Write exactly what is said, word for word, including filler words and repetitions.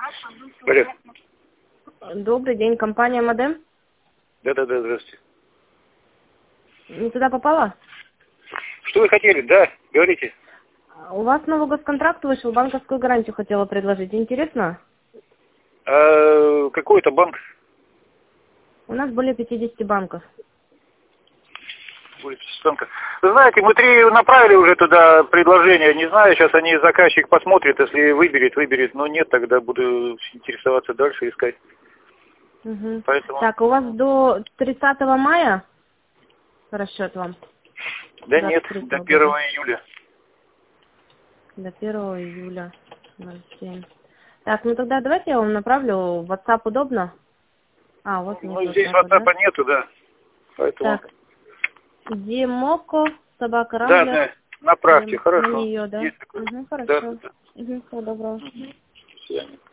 Алло. Добрый день, компания Модем. Да-да-да, здравствуйте. Не туда попала? Что вы хотели? Да, говорите. У вас новый госконтракт вышел, банковскую гарантию хотела предложить. Интересно? А, какой это банк? У нас более пятидесяти банков. Улица Станка. Вы знаете, мы три направили уже туда предложение. Не знаю, сейчас они, заказчик посмотрит, если выберет, выберет. Но нет, тогда буду интересоваться дальше, искать. Угу. Поэтому... Так, у вас до тридцатого мая расчет вам? Да нет, до первого июля. До первого июля. ноль семь. Так, ну тогда давайте я вам направлю. В WhatsApp удобно? А, у вас нет Ну, здесь WhatsApp, WhatsApp да? нету, да. Поэтому... Так, Димоко, собака Да, Рамблер. да, направьте, На хорошо. нее, да? Есть такое. Угу, хорошо. Да, да, да. Угу, всего доброго. До свидания.